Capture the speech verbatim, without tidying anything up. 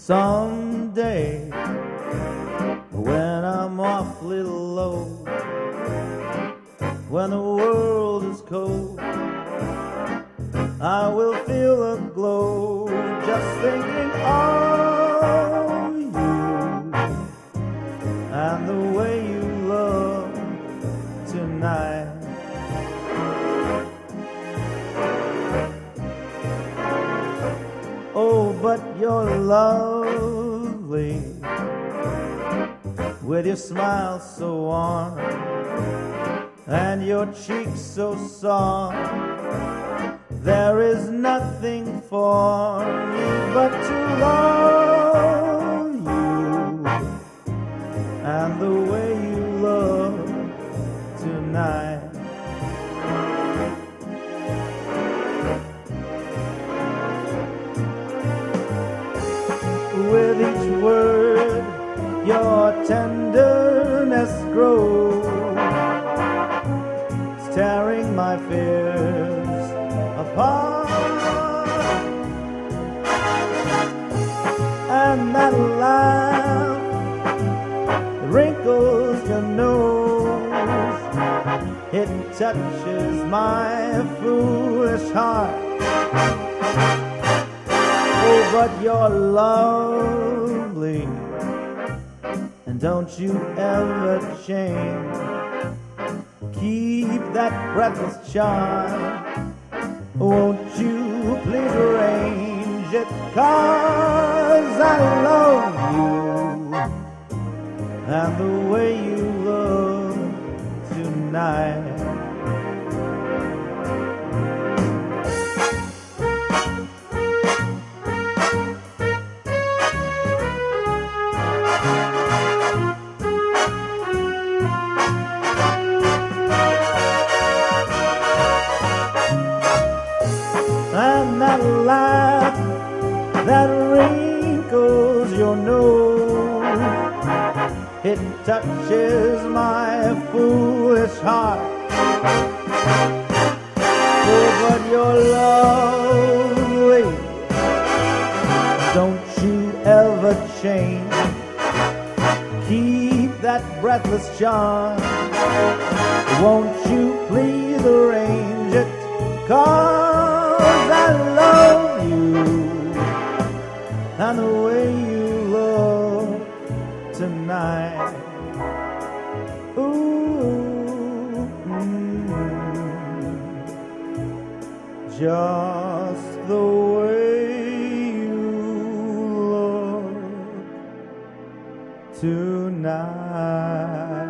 Someday, when I'm awfully low, when the world is cold, I will feel a glow just thinking of you and the way you look tonight. Oh, but you're lovely, with your smile so warm and your cheeks so soft. There is nothing for me but to love you and the way you look tonight. With each word, your tenderness grows, tearing my fears apart. And that laugh wrinkles your nose, it touches my foolish heart. Oh, but you're lovely, and don't you ever change. Keep that breathless charm, won't you please arrange it? 'Cause I love you and the way you look tonight. And that laugh that wrinkles your nose, it touches my foolish heart. Oh, but you're lovely, don't you ever change. Keep that breathless charm, won't you please arrange it? 'Cause I love you and the way you look tonight. Ooh, mm, just the way you look tonight.